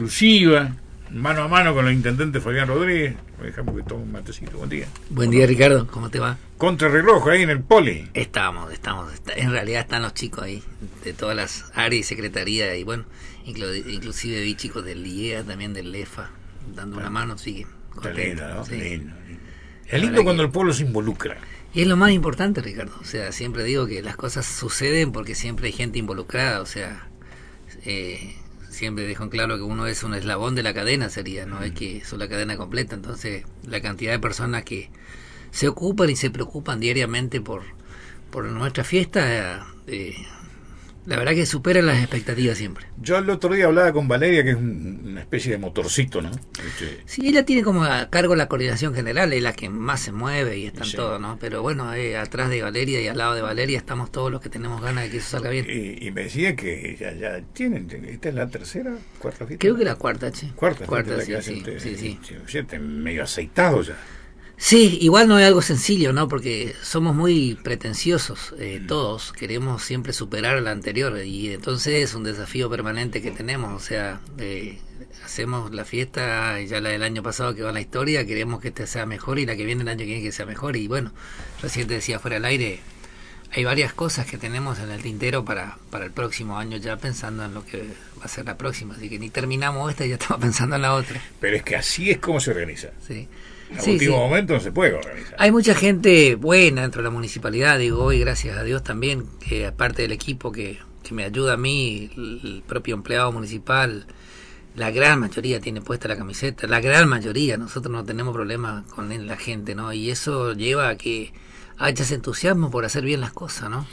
exclusiva, mano a mano con el intendente Fabián Rodríguez. Dejamos que tome un matecito. Buen día. Buen día, Ricardo, ¿cómo te va? Contrarreloj ahí en el Poli. Estamos, en realidad están los chicos ahí, de todas las áreas y secretarías, y bueno, inclusive vi chicos del IEA, también del LEFA, dando una mano, sigue. Lindo, ¿no? Sí. Lindo. Es lindo cuando el pueblo se involucra. Y es lo más importante, Ricardo, o sea, siempre digo que las cosas suceden porque siempre hay gente involucrada, o sea, siempre dejo en claro que uno es un eslabón de la cadena, sería, no es que es la cadena completa. Entonces la cantidad de personas que se ocupan y se preocupan diariamente por nuestra fiesta, la verdad que supera las expectativas siempre. Yo el otro día hablaba con Valeria, que es una especie de motorcito, ¿no? Sí, ella tiene como a cargo la coordinación general, es la que más se mueve y están sí. Todos, ¿no? Pero bueno, atrás de Valeria y al lado de Valeria estamos todos los que tenemos ganas de que eso salga bien. Y me decía que ya tienen, ¿esta es la tercera, cuarta fiesta? Creo que la cuarta, che. Cuarta sí. Medio aceitado ya. Sí, igual no es algo sencillo, ¿no? Porque somos muy pretenciosos, todos queremos siempre superar al anterior, y entonces es un desafío permanente que tenemos. O sea, hacemos la fiesta, ya la del año pasado que va en la historia, queremos que esta sea mejor y la que viene el año que viene que sea mejor. Y bueno, recién te decía fuera del aire, hay varias cosas que tenemos en el tintero para el próximo año, ya pensando en lo que va a ser la próxima, así que ni terminamos esta y ya estamos pensando en la otra. Pero es que así es como se organiza. Sí. A último momento no se puede organizar. Hay mucha gente buena dentro de la municipalidad, digo, hoy gracias a Dios también, que aparte del equipo que me ayuda a mí, el propio empleado municipal, la gran mayoría tiene puesta la camiseta, la gran mayoría, nosotros no tenemos problemas con la gente, ¿no? Y eso lleva a que haya ese entusiasmo por hacer bien las cosas, ¿no?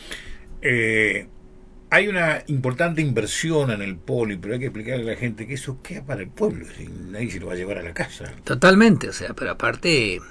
Hay una importante inversión en el Poli, pero hay que explicarle a la gente que eso queda para el pueblo, si nadie se lo va a llevar a la casa. Totalmente, o sea, pero aparte,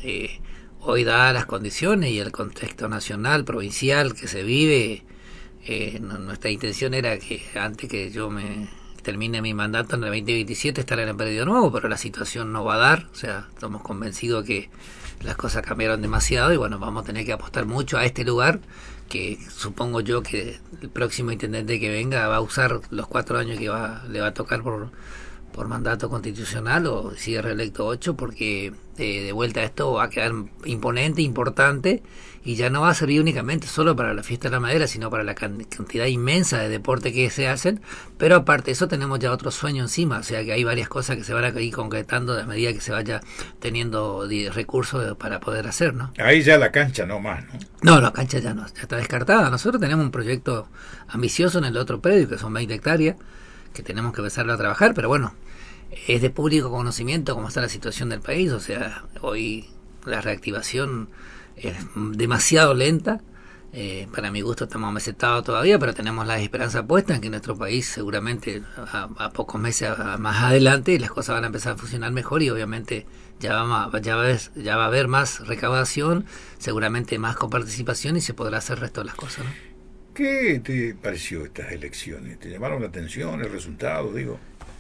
hoy dadas las condiciones y el contexto nacional, provincial que se vive, nuestra intención era que antes que yo me termine mi mandato en el 2027 estar en el periodo nuevo, pero la situación no va a dar, o sea, estamos convencidos que las cosas cambiaron demasiado y bueno, vamos a tener que apostar mucho a este lugar, que supongo yo que el próximo intendente que venga va a usar los 4 años que le va a tocar por mandato constitucional, o sigue reelecto 8, porque de vuelta esto va a quedar imponente, importante, y ya no va a servir únicamente solo para la fiesta de la madera, sino para la cantidad inmensa de deporte que se hacen. Pero aparte de eso tenemos ya otro sueño encima, o sea que hay varias cosas que se van a ir concretando a medida que se vaya teniendo recursos para poder hacer, ¿no? Ahí ya la cancha no más, ¿no? No, la cancha ya no, ya está descartada. Nosotros tenemos un proyecto ambicioso en el otro predio, que son 20 hectáreas, que tenemos que empezar a trabajar, pero bueno, es de público conocimiento cómo está la situación del país. O sea, hoy la reactivación es demasiado lenta, para mi gusto estamos mesetados todavía, pero tenemos la esperanza puesta en que nuestro país seguramente a pocos meses más adelante las cosas van a empezar a funcionar mejor, y obviamente ya va a haber más recaudación, seguramente más coparticipación, y se podrá hacer el resto de las cosas, ¿no? ¿Qué te pareció estas elecciones? ¿Te llamaron la atención el resultado, digo?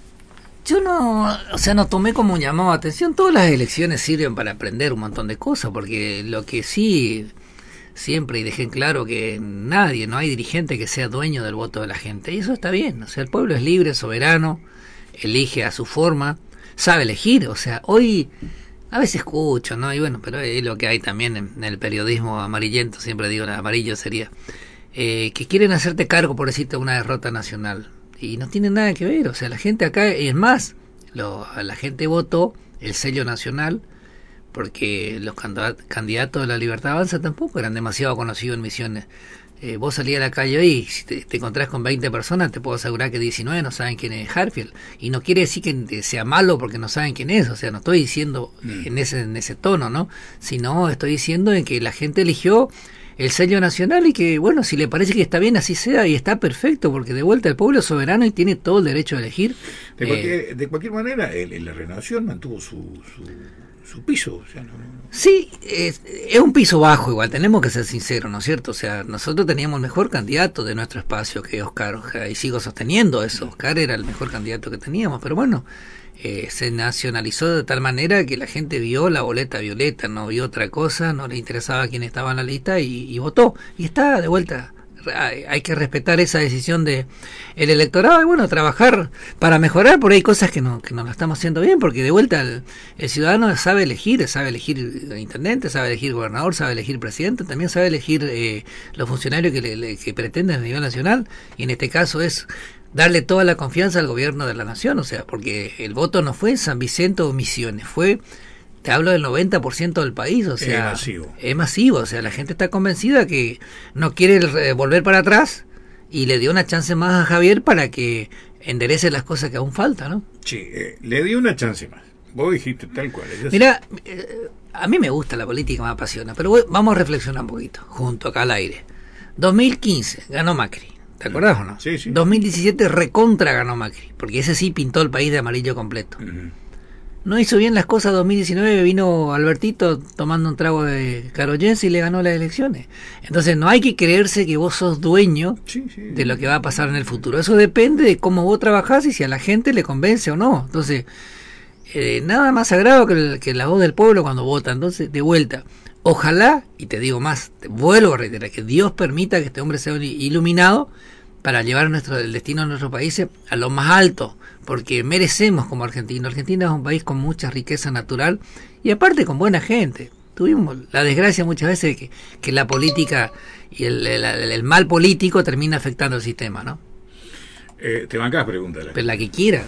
Yo no tomé como un llamado de atención. Todas las elecciones sirven para aprender un montón de cosas, porque lo que sí siempre, y dejé en claro que no hay dirigente que sea dueño del voto de la gente, y eso está bien. O sea, el pueblo es libre, soberano, elige a su forma, sabe elegir. O sea, hoy a veces escucho, ¿no? Y bueno, pero es lo que hay también en el periodismo amarillento, siempre digo, el amarillo sería, que quieren hacerte cargo, por decirte, una derrota nacional. Y no tiene nada que ver. O sea, la gente acá, es más, la gente votó el sello nacional porque los candidatos de la Libertad Avanza tampoco eran demasiado conocidos en Misiones. Vos salís a la calle hoy y si te encontrás con 20 personas, te puedo asegurar que 19 no saben quién es Harfield. Y no quiere decir que sea malo porque no saben quién es. O sea, no estoy diciendo en ese tono, ¿no? Sino estoy diciendo en que la gente eligió el sello nacional, y que bueno, si le parece que está bien, así sea, y está perfecto, porque de vuelta el pueblo es soberano y tiene todo el derecho a elegir. De cualquier manera, la Renovación mantuvo su piso, o sea, no. Sí, es un piso bajo igual, tenemos que ser sinceros, ¿no es cierto? O sea, nosotros teníamos el mejor candidato de nuestro espacio, que es Oscar, y sigo sosteniendo eso. Oscar era el mejor candidato que teníamos, pero bueno, se nacionalizó de tal manera que la gente vio la boleta violeta, no vio otra cosa, no le interesaba quién estaba en la lista, y votó. Y está de vuelta hay que respetar esa decisión de el electorado y bueno, trabajar para mejorar, porque hay cosas que no lo estamos haciendo bien, porque de vuelta el ciudadano sabe elegir intendente, sabe elegir gobernador, sabe elegir presidente, también sabe elegir los funcionarios que pretenden a nivel nacional, y en este caso es darle toda la confianza al gobierno de la nación, o sea, porque el voto no fue en San Vicente o Misiones, te hablo del 90% del país, o sea, es masivo, o sea, la gente está convencida que no quiere volver para atrás y le dio una chance más a Javier para que enderece las cosas que aún faltan, ¿no? Sí, le dio una chance más. Vos dijiste tal cual. Mira, a mí me gusta la política, me apasiona, pero vamos a reflexionar un poquito, junto acá al aire. 2015 ganó Macri. ¿Te acordás o no? Sí, sí. 2017 recontra ganó Macri, porque ese sí pintó el país de amarillo completo. No hizo bien las cosas 2019, vino Albertito tomando un trago de caroyense y le ganó las elecciones. Entonces no hay que creerse que vos sos dueño de lo que va a pasar en el futuro. Eso depende de cómo vos trabajás y si a la gente le convence o no. Entonces, nada más sagrado que la voz del pueblo cuando vota. Entonces, de vuelta, ojalá, y te digo más, te vuelvo a reiterar, que Dios permita que este hombre sea iluminado para llevar el destino de nuestros países a lo más alto, porque merecemos como Argentina. Argentina es un país con mucha riqueza natural y aparte con buena gente. Tuvimos la desgracia muchas veces de que la política y el mal político termina afectando el sistema, ¿no? Te bancás, pregúntale. Pero la que quiera.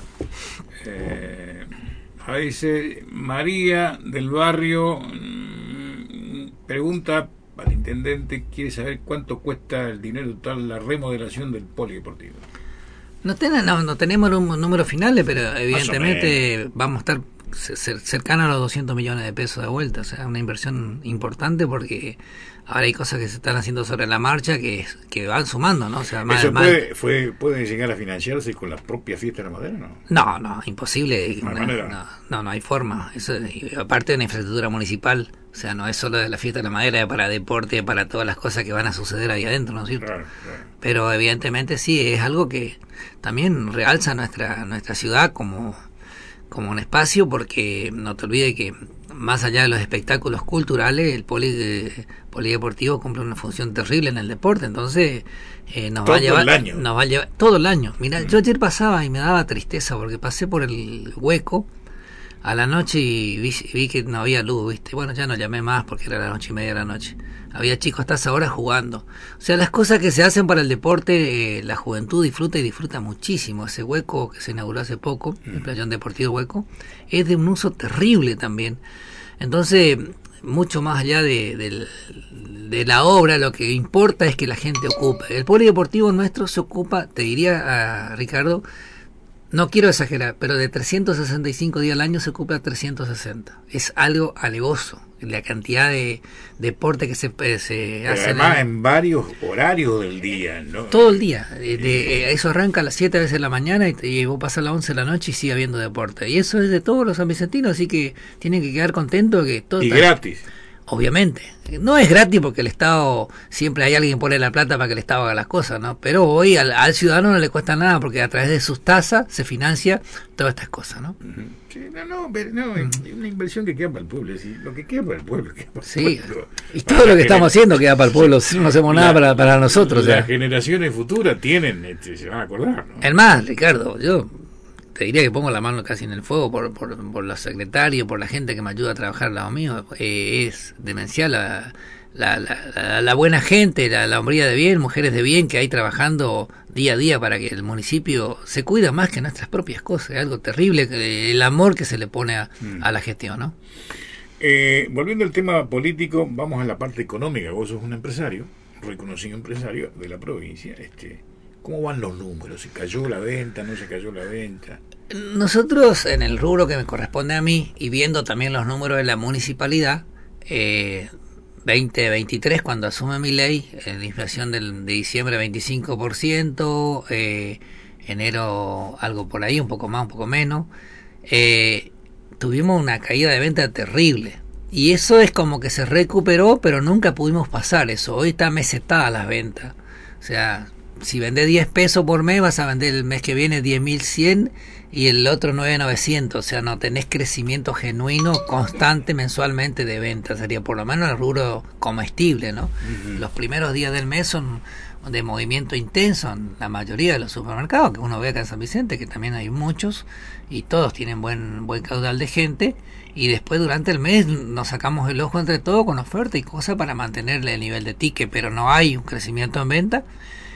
Ahí dice María del Barrio, pregunta al intendente, quiere saber cuánto cuesta el dinero total la remodelación del polideportivo. No tenemos números finales, pero evidentemente vamos a estar cercanos a los 200 millones de pesos de vuelta, o sea, una inversión importante porque ahora hay cosas que se están haciendo sobre la marcha que van sumando, ¿no? O sea, ¿Eso puede llegar a financiarse con la propia fiesta de la madera, no? No, imposible. No hay forma. Eso, aparte de una infraestructura municipal, o sea, no es solo de la fiesta de la madera, es para deporte, para todas las cosas que van a suceder ahí adentro, ¿no es cierto? Claro. Pero evidentemente sí, es algo que también realza nuestra ciudad como un espacio, porque no te olvides que más allá de los espectáculos culturales, el polideportivo cumple una función terrible en el deporte, entonces nos va a llevar todo el año. Mira, yo ayer pasaba y me daba tristeza porque pasé por el Hueco a la noche y vi que no había luz, ¿viste? Bueno, ya no llamé más porque era las 8:30 de la noche. Había chicos hasta esa hora jugando. O sea, las cosas que se hacen para el deporte, la juventud disfruta muchísimo. Ese Hueco que se inauguró hace poco, el Playón Deportivo Hueco, es de un uso terrible también. Entonces, mucho más allá de la obra, lo que importa es que la gente ocupe. El polideportivo nuestro se ocupa, te diría a Ricardo, no quiero exagerar, pero de 365 días al año se ocupa 360. Es algo alevoso la cantidad de deporte que se hace. Además en varios horarios del día, ¿no? Todo el día. Eso arranca a las 7 veces de la mañana y vos pasas a las 11 de la noche y sigue habiendo deporte. Y eso es de todos los sanvicentinos, así que tienen que quedar contentos que todo está gratis. Obviamente, no es gratis porque el Estado, siempre hay alguien que pone la plata para que el Estado haga las cosas, ¿no? Pero hoy al ciudadano no le cuesta nada porque a través de sus tasas se financia todas estas cosas, ¿no? Sí, es una inversión que queda para el pueblo, es decir, lo que queda para el pueblo queda para el pueblo. Y todo lo que estamos haciendo queda para el pueblo, no hacemos nada para nosotros. Las generaciones futuras se van a acordar, ¿no? El más, Ricardo, yo te diría que pongo la mano casi en el fuego por los secretarios, por la gente que me ayuda a trabajar al lado mío. Es demencial la buena gente, la hombría de bien, mujeres de bien que hay trabajando día a día para que el municipio se cuida más que nuestras propias cosas. Es algo terrible el amor que se le pone a la gestión, ¿no? Volviendo al tema político, vamos a la parte económica. Vos sos un empresario, reconocido empresario de la provincia. ¿Cómo van los números? ¿Se cayó la venta? ¿No se cayó la venta? Nosotros, en el rubro que me corresponde a mí, y viendo también los números de la municipalidad, 2023, cuando asume mi ley, la inflación de diciembre 25%, enero algo por ahí, un poco más, un poco menos, tuvimos una caída de venta terrible. Y eso es como que se recuperó, pero nunca pudimos pasar eso. Hoy está mesetada las ventas. O sea, si vendés 10 pesos por mes, vas a vender el mes que viene 10.100 y el otro 9.900. O sea, no tenés crecimiento genuino, constante, mensualmente de ventas. Sería por lo menos el rubro comestible, ¿no? Los primeros días del mes son de movimiento intenso en la mayoría de los supermercados, que uno ve acá en San Vicente, que también hay muchos, y todos tienen buen caudal de gente, y después durante el mes nos sacamos el ojo entre todos con oferta y cosas para mantenerle el nivel de ticket, pero no hay un crecimiento en venta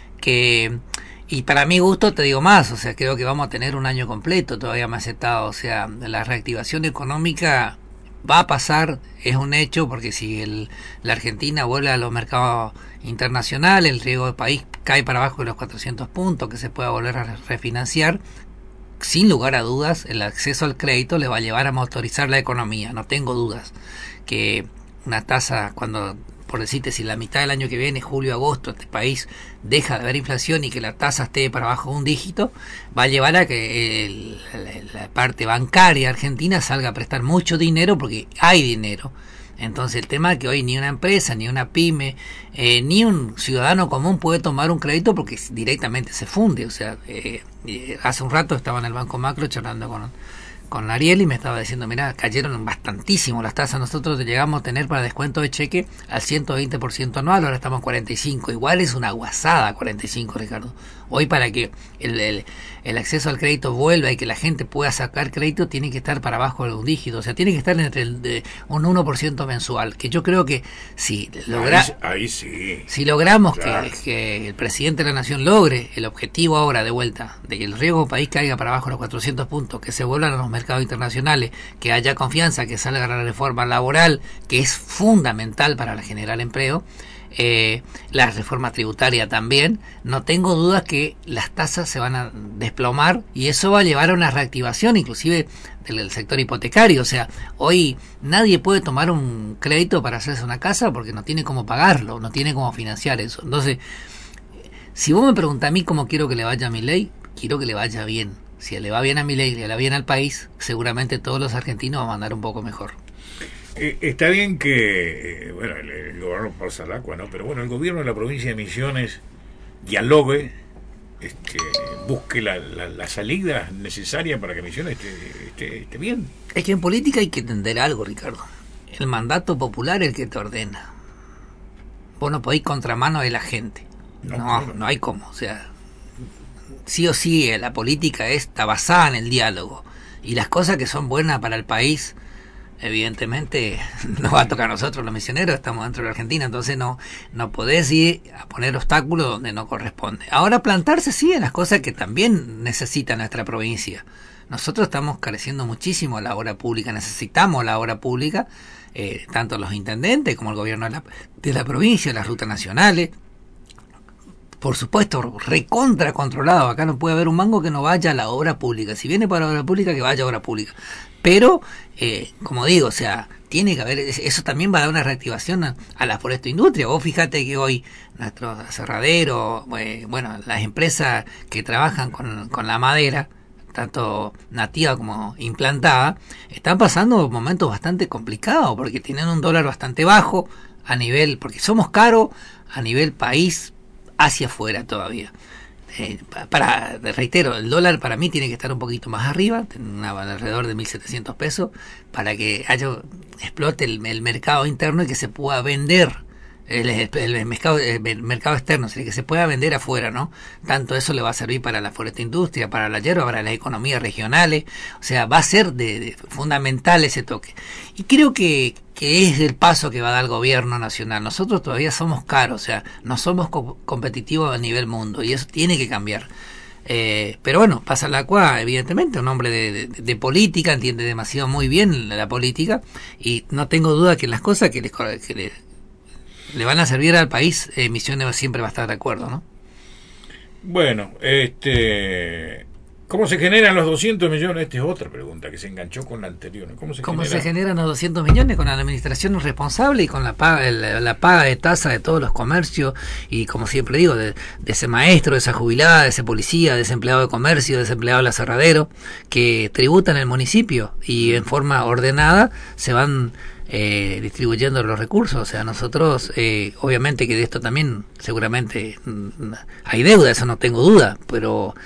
y para mi gusto te digo más, o sea, creo que vamos a tener un año completo todavía más aceptado, o sea, la reactivación económica va a pasar, es un hecho, porque si la Argentina vuelve a los mercados internacionales, el riesgo del país cae para abajo de los 400 puntos, que se pueda volver a refinanciar, sin lugar a dudas, el acceso al crédito le va a llevar a motorizar la economía, no tengo dudas, que una tasa, cuando, por decirte, si la mitad del año que viene, julio, agosto, este país deja de haber inflación y que la tasa esté para abajo de un dígito, va a llevar a que la parte bancaria argentina salga a prestar mucho dinero porque hay dinero. Entonces el tema es que hoy ni una empresa, ni una pyme, ni un ciudadano común puede tomar un crédito porque directamente se funde. O sea, hace un rato estaba en el Banco Macro charlando con Ariel y me estaba diciendo, mira, cayeron bastantísimo las tasas. Nosotros llegamos a tener para descuento de cheque al 120% anual, ahora estamos en 45%. Igual es una guasada 45%, Ricardo. Hoy para que el acceso al crédito vuelva y que la gente pueda sacar crédito tiene que estar para abajo de un dígito, o sea, tiene que estar entre un 1% mensual, que yo creo que si ahí sí. Si logramos claro, que el presidente de la nación logre el objetivo ahora de vuelta, de que el riesgo del país caiga para abajo de los 400 puntos, que se vuelvan a los mercados internacionales, que haya confianza, que salga la reforma laboral, que es fundamental para generar empleo, la reforma tributaria también, no tengo dudas que las tasas se van a desplomar y eso va a llevar a una reactivación inclusive del sector hipotecario. O sea, hoy nadie puede tomar un crédito para hacerse una casa porque no tiene cómo pagarlo, no tiene cómo financiar eso. Entonces, si vos me preguntás a mí cómo quiero que le vaya a Milei, quiero que le vaya bien. Si le va bien a Milei, le va bien al país, seguramente todos los argentinos van a andar un poco mejor. Está bien que, bueno, el gobierno pasa el agua, ¿no? Pero bueno, el gobierno de la provincia de Misiones dialogue, busque la salida necesaria para que Misiones esté bien. Es que en política hay que entender algo, Ricardo. El mandato popular es el que te ordena. Vos no podés ir contramano de la gente. No hay cómo. O sea, sí o sí, la política está basada en el diálogo. Y las cosas que son buenas para el país, evidentemente nos va a tocar a nosotros los misioneros, estamos dentro de la Argentina, entonces no podés ir a poner obstáculos donde no corresponde. Ahora plantarse sí en las cosas que también necesita nuestra provincia. Nosotros estamos careciendo muchísimo de la obra pública, necesitamos la obra pública, tanto los intendentes como el gobierno de la provincia, las rutas nacionales. Por supuesto, recontra controlado. Acá no puede haber un mango que no vaya a la obra pública. Si viene para la obra pública, que vaya a obra pública. Pero, como digo, o sea, tiene que haber, eso también va a dar una reactivación a la forestoindustria. Vos fíjate que hoy nuestros aserraderos, bueno, las empresas que trabajan con la madera, tanto nativa como implantada, están pasando momentos bastante complicados porque tienen un dólar bastante bajo a nivel, porque somos caros a nivel país hacia afuera todavía. Reitero, el dólar para mí tiene que estar un poquito más arriba, alrededor de 1.700 pesos, para que explote el mercado interno y que se pueda vender el mercado externo, que se pueda vender afuera, ¿no? Tanto eso le va a servir para la forestoindustria, para la hierba, para las economías regionales, o sea, va a ser de fundamental ese toque. Y creo que es el paso que va a dar el gobierno nacional. Nosotros todavía somos caros, o sea, no somos competitivos a nivel mundo y eso tiene que cambiar. Pero bueno, pasa la cual, evidentemente, un hombre de política, entiende demasiado muy bien la política y no tengo duda que en las cosas que le van a servir al país, Misiones siempre va a estar de acuerdo, ¿no? Bueno, ¿cómo se generan los 200 millones? Esta es otra pregunta que se enganchó con la anterior. ¿Cómo se generan los 200 millones? Con la administración responsable y con la paga de tasa de todos los comercios y, como siempre digo, de ese maestro, de esa jubilada, de ese policía, de ese empleado de comercio, de ese empleado del aserradero, que tributan en el municipio y en forma ordenada se van distribuyendo los recursos. O sea, nosotros obviamente que de esto también seguramente hay deuda, eso no tengo duda, pero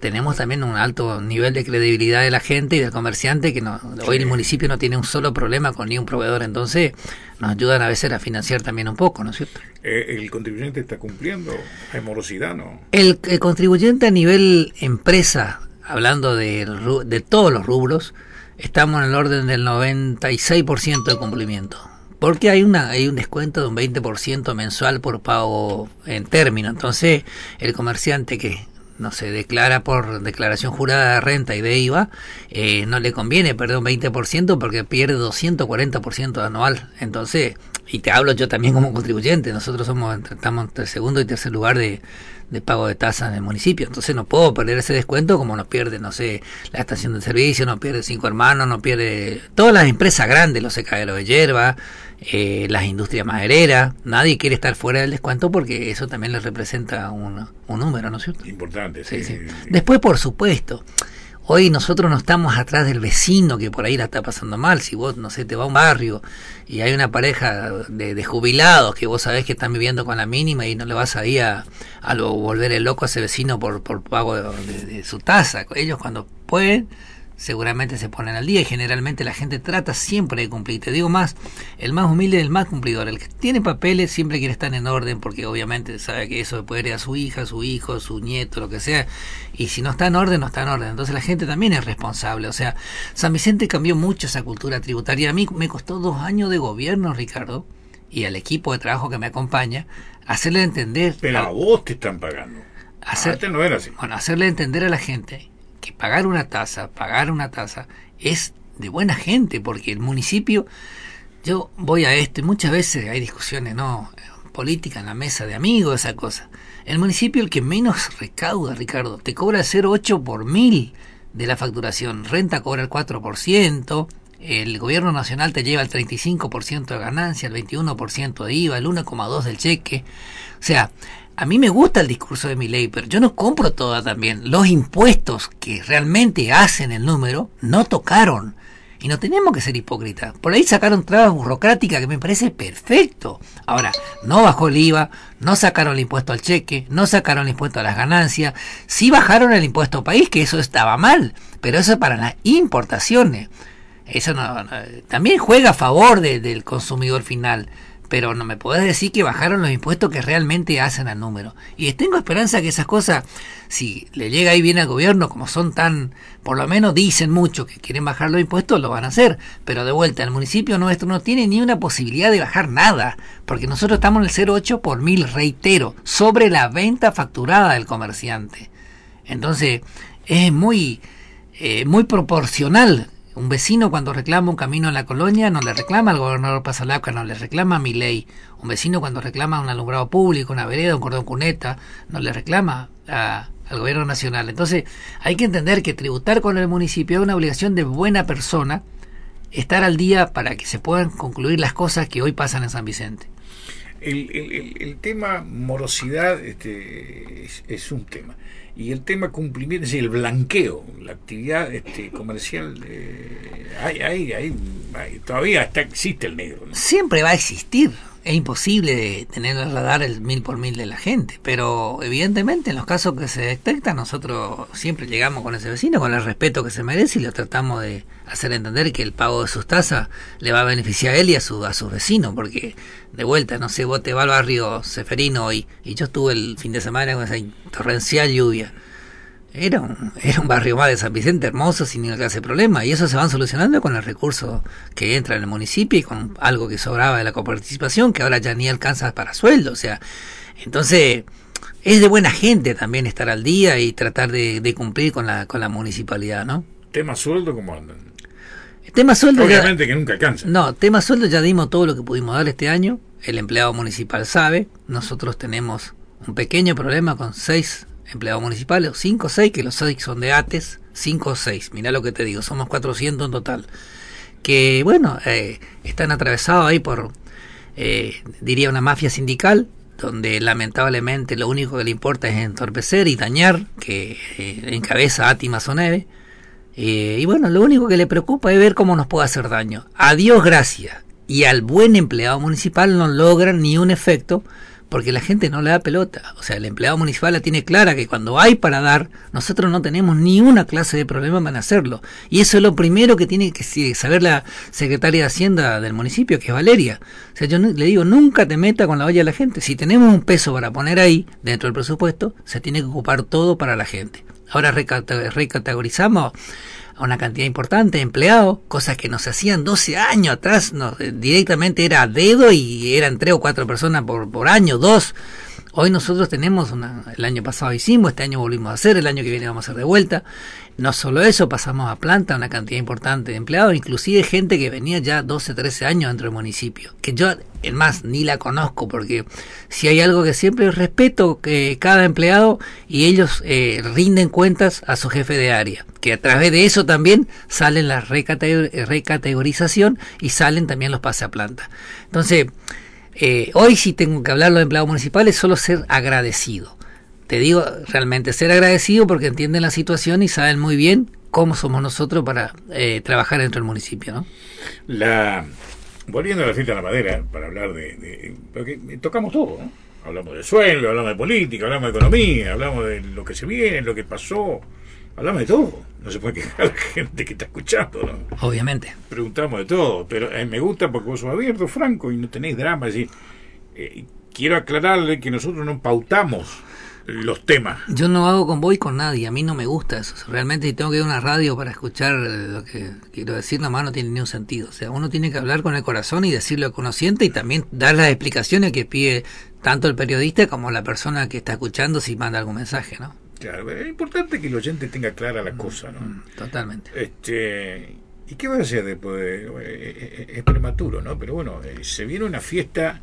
tenemos también un alto nivel de credibilidad de la gente y del comerciante, que no, hoy el municipio no tiene un solo problema con ni un proveedor, entonces nos ayudan a veces a financiar también un poco, ¿no es cierto? ¿El contribuyente está cumpliendo? ¿Hay morosidad, no? El contribuyente a nivel empresa, hablando de todos los rubros, estamos en el orden del 96% de cumplimiento. Porque hay un descuento de un 20% mensual por pago en término. Entonces, el comerciante que no se declara por declaración jurada de renta y de IVA, no le conviene perder un 20% porque pierde 240% anual. Entonces, y te hablo yo también como contribuyente, nosotros estamos entre el segundo y tercer lugar de pago de tasas en el municipio, entonces no puedo perder ese descuento como nos pierde, no sé, la estación de servicio, no pierde Cinco Hermanos, no pierde todas las empresas grandes, los secaderos de hierba, las industrias madereras. Nadie quiere estar fuera del descuento porque eso también les representa un número, ¿no es cierto? Importante, sí. Después, por supuesto, hoy nosotros no estamos atrás del vecino que por ahí la está pasando mal. Si vos, no sé, te va a un barrio y hay una pareja de jubilados que vos sabés que están viviendo con la mínima y no le vas ahí a volver el loco a ese vecino por pago de su tasa. Ellos cuando pueden seguramente se ponen al día y generalmente la gente trata siempre de cumplir. Te digo más, el más humilde es el más cumplidor. El que tiene papeles siempre quiere estar en orden porque obviamente sabe que eso puede ir a su hija, su hijo, su nieto, lo que sea, y si no está en orden, no está en orden. Entonces la gente también es responsable. O sea, San Vicente cambió mucho esa cultura tributaria. A mí me costó 2 años de gobierno, Ricardo, y al equipo de trabajo que me acompaña, hacerle entender... Pero a vos te están pagando. Antes no era así. Bueno, hacerle entender a la gente que pagar una tasa es de buena gente, porque el municipio, yo voy a esto y muchas veces hay discusiones política en la mesa de amigos, esa cosa. El municipio, el que menos recauda, Ricardo, te cobra el 0,8 por 1000 de la facturación, renta cobra el 4%, el gobierno nacional te lleva el 35% de ganancia, el 21% de IVA, el 1,2% del cheque. O sea, a mí me gusta el discurso de Milei, pero yo no compro toda también. Los impuestos que realmente hacen el número no tocaron. Y no tenemos que ser hipócritas. Por ahí sacaron trabas burocráticas que me parece perfecto. Ahora, no bajó el IVA, no sacaron el impuesto al cheque, no sacaron el impuesto a las ganancias. Sí bajaron el impuesto país, que eso estaba mal, pero eso es para las importaciones. Eso también juega a favor del consumidor final. Pero no me podés decir que bajaron los impuestos que realmente hacen al número. Y tengo esperanza que esas cosas, si le llega ahí bien al gobierno, como son tan, por lo menos dicen mucho que quieren bajar los impuestos, lo van a hacer. Pero de vuelta, el municipio nuestro no tiene ni una posibilidad de bajar nada, porque nosotros estamos en el 0,8 por 1000, reitero, sobre la venta facturada del comerciante. Entonces, es muy proporcional. Un vecino cuando reclama un camino en la colonia no le reclama al gobernador Pasalacca, no le reclama a Milei. Un vecino cuando reclama un alumbrado público, una vereda, un cordón cuneta, no le reclama al gobierno nacional. Entonces hay que entender que tributar con el municipio es una obligación de buena persona, estar al día para que se puedan concluir las cosas que hoy pasan en San Vicente. El tema morosidad es un tema. Y el tema cumplimiento, es decir, el blanqueo, la actividad comercial, todavía existe el negro, ¿no? Siempre va a existir. Es imposible tener al radar el 1000 por 1000 de la gente, pero evidentemente en los casos que se detectan nosotros siempre llegamos con ese vecino con el respeto que se merece y lo tratamos de hacer entender que el pago de sus tasas le va a beneficiar a él y a sus vecinos, porque de vuelta, no sé, vos te vas al barrio Seferino hoy y yo estuve el fin de semana con esa torrencial lluvia. Era un barrio más de San Vicente hermoso sin ningún clase de problema, y eso se van solucionando con el recurso que entra en el municipio y con algo que sobraba de la coparticipación que ahora ya ni alcanza para sueldo. O sea, entonces es de buena gente también estar al día y tratar de cumplir con la municipalidad, ¿no? ¿Tema sueldo cómo andan? Tema sueldo obviamente que nunca alcanza. No, tema sueldo ya dimos todo lo que pudimos dar este año. El empleado municipal sabe, nosotros tenemos un pequeño problema con 6 empleados municipales, 5 o 6, que los 6 son de ATES, 5 o 6, mirá lo que te digo, somos 400 en total, que bueno, están atravesados ahí por, diría, una mafia sindical, donde lamentablemente lo único que le importa es entorpecer y dañar, que encabeza Ati Mazoneve, y bueno, lo único que le preocupa es ver cómo nos puede hacer daño. A Dios gracias, y al buen empleado municipal no logran ni un efecto, porque la gente no le da pelota. O sea, el empleado municipal la tiene clara que cuando hay para dar, nosotros no tenemos ni una clase de problema en hacerlo. Y eso es lo primero que tiene que saber la secretaria de Hacienda del municipio, que es Valeria. O sea, yo le digo, nunca te meta con la olla de la gente. Si tenemos un peso para poner ahí, dentro del presupuesto, se tiene que ocupar todo para la gente. Ahora recategorizamos a una cantidad importante de empleados, cosas que nos hacían 12 años atrás, directamente era a dedo y eran 3 o 4 personas por año, 2. Hoy nosotros tenemos, el año pasado hicimos, este año volvimos a hacer, el año que viene vamos a hacer de vuelta. No solo eso, pasamos a planta una cantidad importante de empleados, inclusive gente que venía ya 12, 13 años dentro del municipio, que yo, es más, ni la conozco, porque si hay algo que siempre respeto, que cada empleado y ellos rinden cuentas a su jefe de área, que a través de eso también salen la recategorización y salen también los pase a planta. Entonces, hoy sí tengo que hablar de los empleados municipales, solo ser agradecido. Te digo, realmente ser agradecido porque entienden la situación y saben muy bien cómo somos nosotros para trabajar dentro del municipio, ¿no? Volviendo a la fiesta de la madera, para hablar porque tocamos todo, ¿no? Hablamos de sueldo, hablamos de política, hablamos de economía, hablamos de lo que se viene, lo que pasó, hablamos de todo. No se puede quejar la gente que está escuchando, ¿no? Obviamente. Preguntamos de todo, pero me gusta porque vos sos abierto, franco, y no tenéis drama. Es decir, quiero aclararle que nosotros no pautamos los temas. Yo no hago con vos y con nadie, a mí no me gusta eso. Realmente si tengo que ir a una radio para escuchar lo que quiero decir, nomás no tiene ningún sentido. O sea, uno tiene que hablar con el corazón y decir lo que uno siente y también dar las explicaciones que pide tanto el periodista como la persona que está escuchando si manda algún mensaje, ¿no? Claro, es importante que el oyente tenga clara la cosa, ¿no? Totalmente. ¿Y qué va a hacer después? Es prematuro, ¿no? Pero bueno, se viene una fiesta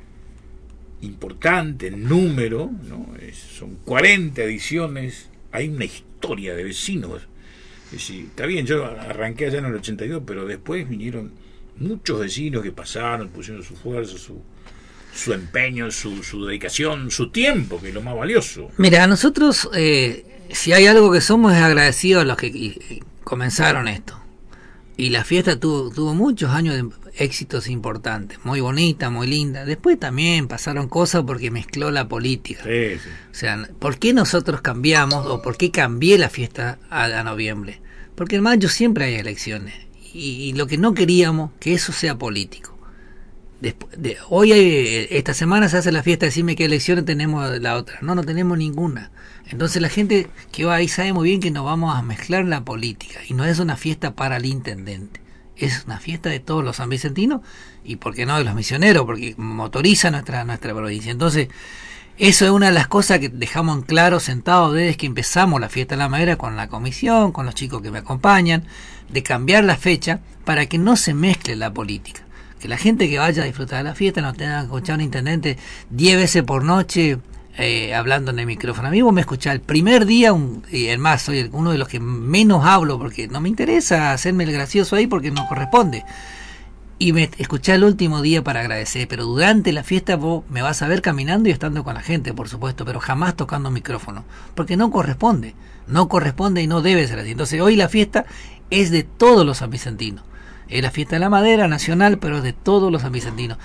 importante en número, ¿no? Son 40 ediciones, hay una historia de vecinos. Es decir, está bien, yo arranqué allá en el 82, pero después vinieron muchos vecinos que pasaron, pusieron su fuerza, su empeño, su dedicación, su tiempo, que es lo más valioso. Mira, nosotros, si hay algo que somos, es agradecidos a los que comenzaron esto. Y la fiesta tuvo muchos años de éxitos importantes, muy bonita, muy linda. Después también pasaron cosas porque mezcló la política. Sí, sí. O sea, ¿por qué nosotros cambiamos o por qué cambié la fiesta a noviembre? Porque en mayo siempre hay elecciones y lo que no queríamos, que eso sea político. Esta semana se hace la fiesta, decime qué elecciones tenemos la otra. No tenemos ninguna. Entonces la gente que va ahí sabe muy bien que nos vamos a mezclar la política y no es una fiesta para el intendente, es una fiesta de todos los sanvicentinos y por qué no de los misioneros, porque motoriza nuestra provincia. Entonces eso es una de las cosas que dejamos en claro sentados desde que empezamos la fiesta de la madera con la comisión, con los chicos que me acompañan, de cambiar la fecha para que no se mezcle la política, que la gente que vaya a disfrutar de la fiesta no tenga que escuchar a un intendente 10 veces por noche hablando en el micrófono. A mí vos me escuchás el primer día, y además soy uno de los que menos hablo porque no me interesa hacerme el gracioso ahí porque no corresponde, y me escuchás el último día para agradecer, pero durante la fiesta vos me vas a ver caminando y estando con la gente, por supuesto, pero jamás tocando micrófono, porque no corresponde y no debe ser así. Entonces hoy la fiesta es de todos los sanvicentinos, es la fiesta de la madera nacional, pero es de todos los sanvicentinos.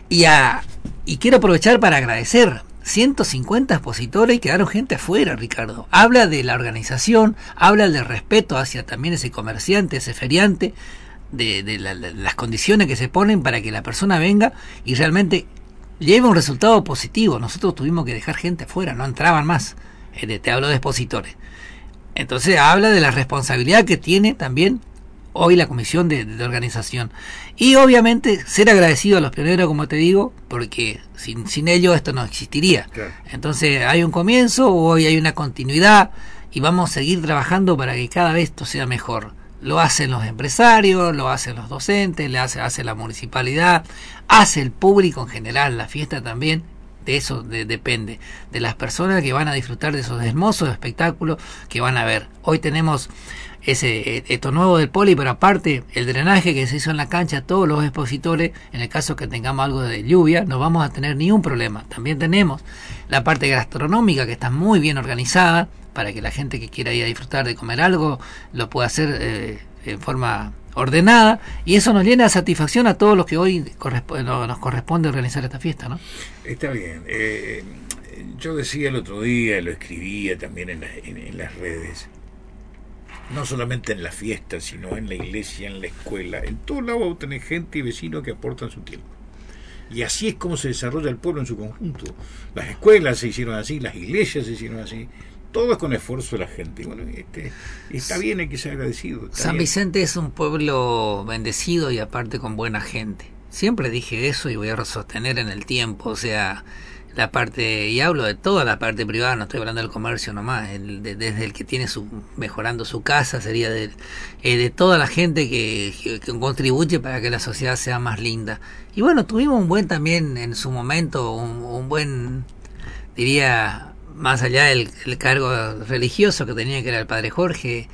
Y quiero aprovechar para agradecer 150 expositores y quedaron gente afuera, Ricardo. Habla de la organización, habla del respeto hacia también ese comerciante, ese feriante, de las condiciones que se ponen para que la persona venga y realmente lleve un resultado positivo. Nosotros tuvimos que dejar gente afuera, no entraban más. Te hablo de expositores. Entonces habla de la responsabilidad que tiene también hoy la comisión de organización. Y obviamente ser agradecido a los pioneros, como te digo, porque sin ellos esto no existiría. Claro. Entonces hay un comienzo, hoy hay una continuidad y vamos a seguir trabajando para que cada vez esto sea mejor. Lo hacen los empresarios, lo hacen los docentes, hace la municipalidad, hace el público en general, la fiesta también. De eso depende, de las personas que van a disfrutar de esos hermosos espectáculos que van a ver. Hoy tenemos esto nuevo del poli, pero aparte el drenaje que se hizo en la cancha, todos los expositores, en el caso que tengamos algo de lluvia, no vamos a tener ni un problema. También tenemos la parte gastronómica que está muy bien organizada para que la gente que quiera ir a disfrutar de comer algo lo pueda hacer en forma ordenada, y eso nos llena de satisfacción a todos los que hoy nos corresponde organizar esta fiesta, ¿no? Está bien. Yo decía el otro día, lo escribía también en las redes, no solamente en la fiesta, sino en la iglesia, en la escuela, en todo lado vos tenés gente y vecinos que aportan su tiempo. Y así es como se desarrolla el pueblo en su conjunto. Las escuelas se hicieron así, las iglesias se hicieron así, todo es con esfuerzo de la gente. Bueno, está bien, hay que ser agradecido. San Vicente es un pueblo bendecido y aparte con buena gente. Siempre dije eso y voy a sostener en el tiempo, o sea, la parte, y hablo de toda la parte privada, no estoy hablando del comercio nomás, desde el que tiene mejorando su casa, sería de toda la gente que contribuye para que la sociedad sea más linda. Y bueno, tuvimos un buen también en su momento, un buen, diría, más allá del cargo religioso que tenía, que era el padre Jorge,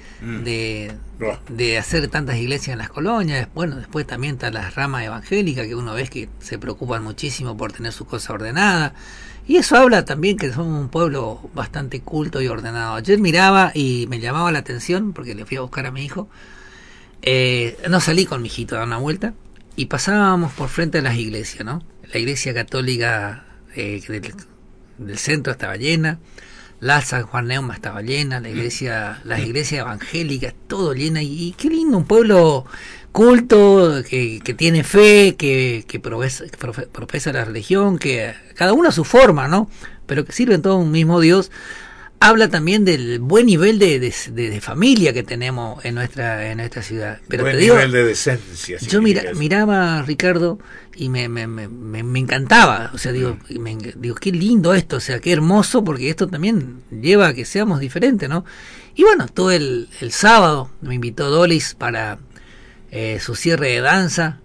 de hacer tantas iglesias en las colonias. Bueno, después también están las ramas evangélicas, que uno ve que se preocupan muchísimo por tener su cosa ordenada, y eso habla también que somos un pueblo bastante culto y ordenado. Ayer miraba y me llamaba la atención, porque le fui a buscar a mi hijo, no salí con mi hijito a dar una vuelta, y pasábamos por frente a las iglesias, ¿no? La iglesia católica del centro estaba llena, la San Juan Neuma estaba llena, las iglesias evangélicas, todo llena, y qué lindo, un pueblo culto, que tiene fe, que profesa la religión, que cada uno a su forma, ¿no? Pero que sirven todo un mismo Dios. Habla también del buen nivel de familia que tenemos en nuestra ciudad. Pero buen te digo, nivel de decencia. Yo miraba, Ricardo, y me encantaba. O sea, digo, qué lindo esto, o sea, qué hermoso, porque esto también lleva a que seamos diferentes, ¿no? Y bueno, todo el sábado me invitó Dolis para su cierre de danza,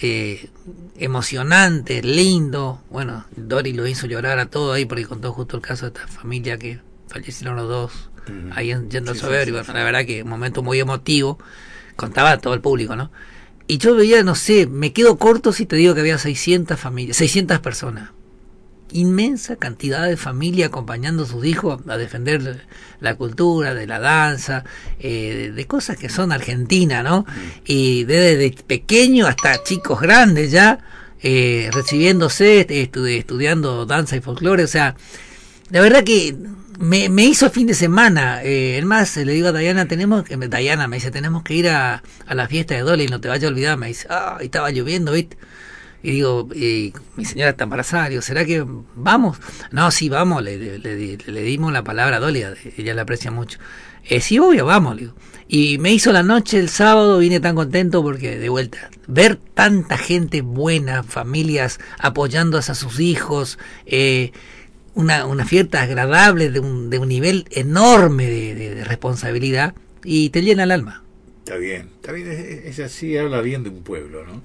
emocionante, lindo. Bueno, Doris lo hizo llorar a todo ahí porque contó justo el caso de esta familia que fallecieron los dos ahí yendo a saber, y bueno, la verdad que un momento muy emotivo, contaba a todo el público, ¿no? Y yo veía, no sé, me quedo corto si te digo que había 600 familias, 600 personas, inmensa cantidad de familia acompañando a sus hijos a defender la cultura de la danza, de cosas que son argentinas, ¿no? Y desde pequeño hasta chicos grandes ya, recibiéndose, estudiando danza y folclore. O sea, la verdad que me hizo fin de semana. Es más, le digo a Dayana, Dayana me dice, tenemos que ir a la fiesta de Dolly, no te vayas a olvidar. Me dice, estaba lloviendo, ¿viste? Y digo, mi señora está embarazada, digo, ¿será que vamos? No, sí, vamos, le dimos la palabra a Dolly, ella la aprecia mucho. Sí, obvio, vamos, le digo. Y me hizo la noche el sábado, vine tan contento porque, de vuelta, ver tanta gente buena, familias apoyando a sus hijos, una fiesta agradable de un nivel enorme de responsabilidad, y te llena el alma. Está bien, es así, habla bien de un pueblo, ¿no?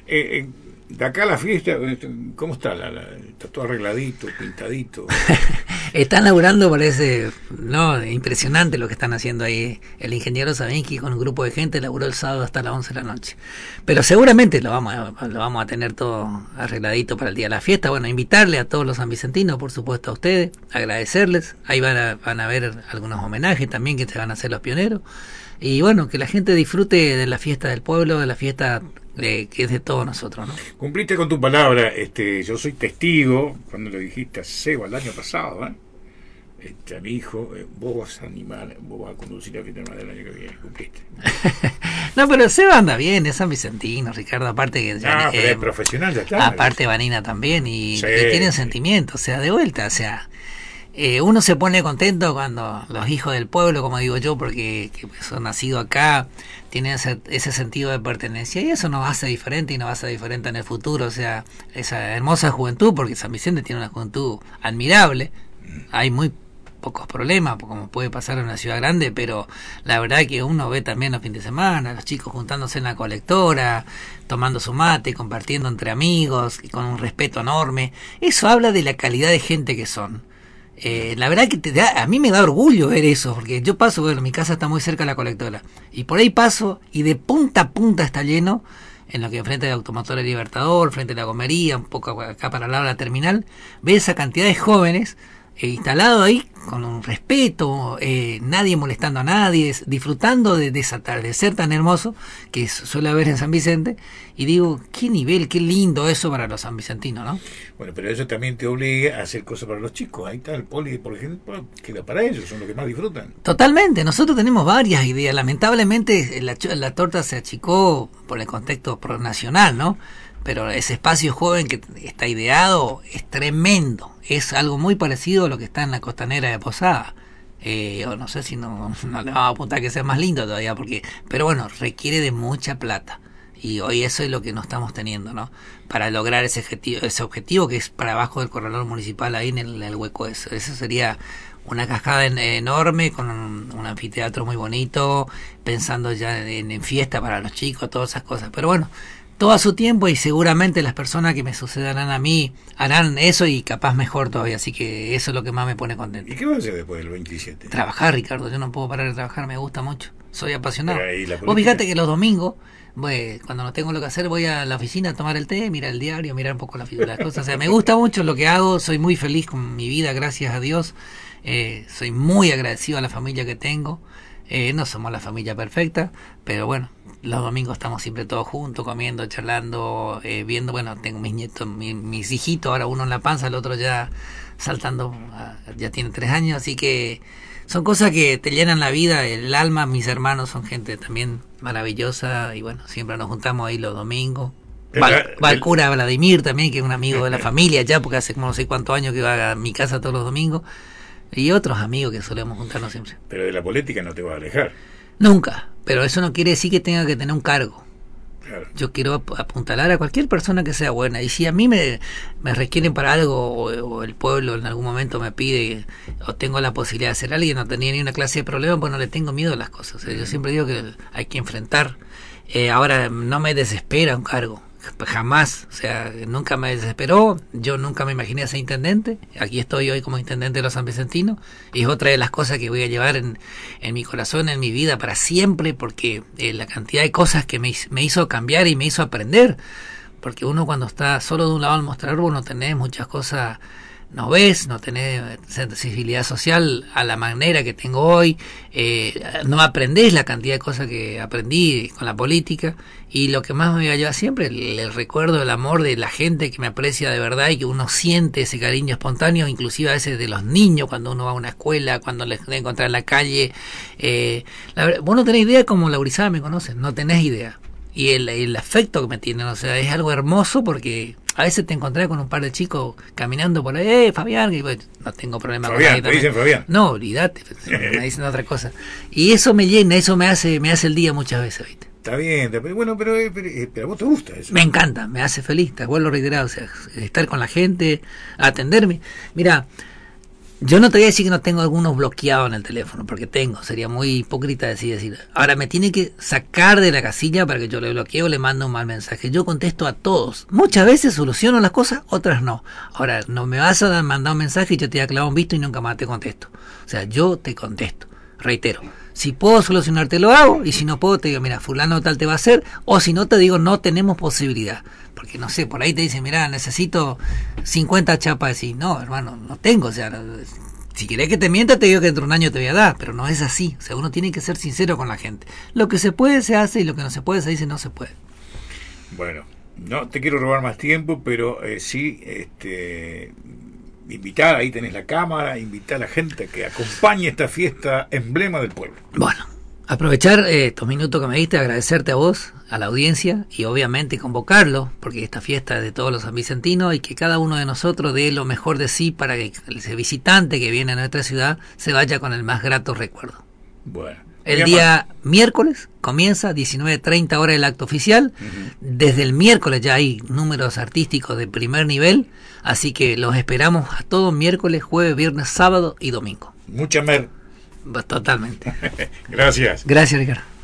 De acá la fiesta, ¿cómo está? Está todo arregladito, pintadito. Están laburando, parece, no, impresionante lo que están haciendo ahí. El ingeniero Sabinsky con un grupo de gente laburó el sábado hasta las 11 de la noche. Pero seguramente lo vamos a tener todo arregladito para el día de la fiesta. Bueno, invitarle a todos los sanvicentinos, por supuesto a ustedes, agradecerles. Ahí van a ver algunos homenajes también que se van a hacer los pioneros. Y bueno, que la gente disfrute de la fiesta del pueblo, de la fiesta que es de todos nosotros, ¿no? Cumpliste con tu palabra. Yo soy testigo cuando lo dijiste a Seba el año pasado, a mi hijo, vos vas a conducir la fiesta del año que viene. Cumpliste. No, pero Seba anda bien, es San Vicentino, Ricardo, aparte que pero es profesional, ya está. Aparte Vanina también, y tienen sentimientos, o sea, de vuelta, o sea, uno se pone contento cuando los hijos del pueblo, como digo yo, porque que son nacidos acá, tienen ese sentido de pertenencia, y eso nos hace diferente y nos hace diferente en el futuro. O sea, esa hermosa juventud, porque San Vicente tiene una juventud admirable, hay muy pocos problemas, como puede pasar en una ciudad grande, pero la verdad que uno ve también los fines de semana, los chicos juntándose en la colectora, tomando su mate, compartiendo entre amigos, y con un respeto enorme. Eso habla de la calidad de gente que son. La verdad que a mí me da orgullo ver eso, porque yo paso, bueno, mi casa está muy cerca de la colectora, y por ahí paso y de punta a punta está lleno, en lo que enfrente del Automotor Libertador, frente a la Gomería, un poco acá para el lado de la terminal, ve esa cantidad de jóvenes instalado ahí con un respeto, nadie molestando a nadie, disfrutando de ese atardecer tan hermoso que suele haber en San Vicente, y digo, qué nivel, qué lindo eso para los sanvicentinos, ¿no? Bueno, pero eso también te obliga a hacer cosas para los chicos. Ahí está el poli, por ejemplo, queda para ellos, son los que más disfrutan. Totalmente, nosotros tenemos varias ideas, lamentablemente la torta se achicó por el contexto nacional, ¿no? Pero ese espacio joven que está ideado es tremendo, es algo muy parecido a lo que está en la costanera de Posada. O no sé si no le vamos a apuntar que sea más lindo todavía, pero bueno, requiere de mucha plata. Y hoy eso es lo que no estamos teniendo, ¿no? Para lograr ese objetivo que es para abajo del corredor municipal, ahí en el hueco eso sería una cascada enorme con un anfiteatro muy bonito, pensando ya en fiesta para los chicos, todas esas cosas. Pero bueno, todo a su tiempo, y seguramente las personas que me sucederán a mí harán eso y capaz mejor todavía, así que eso es lo que más me pone contento. ¿Y qué vas a hacer después del 27? Trabajar, Ricardo, yo no puedo parar de trabajar, me gusta mucho, soy apasionado. Vos fíjate que los domingos, cuando no tengo lo que hacer, voy a la oficina a tomar el té, mirar el diario, mirar un poco las cosas, o sea, me gusta mucho lo que hago, soy muy feliz con mi vida, gracias a Dios, soy muy agradecido a la familia que tengo. No somos la familia perfecta, pero bueno, los domingos estamos siempre todos juntos, comiendo, charlando, viendo, bueno, tengo mis nietos, mis hijitos, ahora uno en la panza, el otro ya saltando, ya tiene 3 años, así que son cosas que te llenan la vida, el alma. Mis hermanos son gente también maravillosa, y bueno, siempre nos juntamos ahí los domingos. Va el cura Vladimir también, que es un amigo de la familia ya, porque hace como no sé cuántos años que va a mi casa todos los domingos. Y otros amigos que solemos juntarnos siempre. Pero de la política no te vas a alejar. Nunca, pero eso no quiere decir que tenga que tener un cargo. Claro. Yo quiero apuntalar a cualquier persona que sea buena, y si a mí me requieren para algo, o el pueblo en algún momento me pide, o tengo la posibilidad de hacer algo, y no tenía ni una clase de problema, pues no le tengo miedo a las cosas. Yo siempre digo que hay que enfrentar. Ahora, no me desespera un cargo, jamás, o sea, nunca me desesperó. Yo nunca me imaginé ser intendente. Aquí estoy hoy como intendente de los sanvicentinos, y es otra de las cosas que voy a llevar en mi corazón, en mi vida para siempre, porque la cantidad de cosas que me hizo cambiar y me hizo aprender, porque uno cuando está solo de un lado al mostrador, vos no tenés muchas cosas, no ves, no tenés sensibilidad social a la manera que tengo hoy, no aprendés la cantidad de cosas que aprendí con la política, y lo que más me va a llevar siempre, el recuerdo, el amor de la gente que me aprecia de verdad, y que uno siente ese cariño espontáneo, inclusive a veces de los niños cuando uno va a una escuela, cuando les encuentra en la calle. Vos no tenés idea cómo la gurizada me conocen, no tenés idea. Y el afecto que me tienen, o sea, es algo hermoso, porque a veces te encontrás con un par de chicos caminando por ahí, Fabián, y bueno, no tengo problema Fabián, con ¿te dicen Fabián? No, olvídate, me dicen otra cosa. Y eso me llena, eso me hace el día muchas veces, ¿viste? Está bien, bueno, pero a vos te gusta eso. Me encanta, me hace feliz, te vuelvo a reiterar, o sea, estar con la gente, atenderme. Mira, yo no te voy a decir que no tengo algunos bloqueados en el teléfono, porque sería muy hipócrita decir. Ahora me tiene que sacar de la casilla para que yo le bloquee o le mando un mal mensaje. Yo contesto a todos. Muchas veces soluciono las cosas, otras no. Ahora, no me vas a mandar un mensaje y yo te voy a clavar un visto y nunca más te contesto. O sea, yo te contesto. Reitero, si puedo solucionarte lo hago, y si no puedo te digo, mira, fulano tal te va a hacer, o si no te digo, no tenemos posibilidad, porque no sé, por ahí te dicen, mira, necesito 50 chapas, así, no, hermano, no tengo, o sea, si querés que te mienta te digo que dentro de un año te voy a dar, pero no es así, o sea, uno tiene que ser sincero con la gente, lo que se puede se hace, y lo que no se puede se dice no se puede. Bueno, no te quiero robar más tiempo, pero sí, invitar, ahí tenés la cámara, invitar a la gente a que acompañe esta fiesta emblema del pueblo. Bueno, aprovechar estos minutos que me diste, agradecerte a vos, a la audiencia, y obviamente convocarlo, porque esta fiesta es de todos los sanvicentinos, y que cada uno de nosotros dé lo mejor de sí para que ese visitante que viene a nuestra ciudad se vaya con el más grato recuerdo. Bueno. El día miércoles comienza 19:30 horas el acto oficial. Desde el miércoles ya hay números artísticos de primer nivel, así que los esperamos a todos miércoles, jueves, viernes, sábado y domingo. Mucha mer. Totalmente. Gracias. Gracias, Ricardo.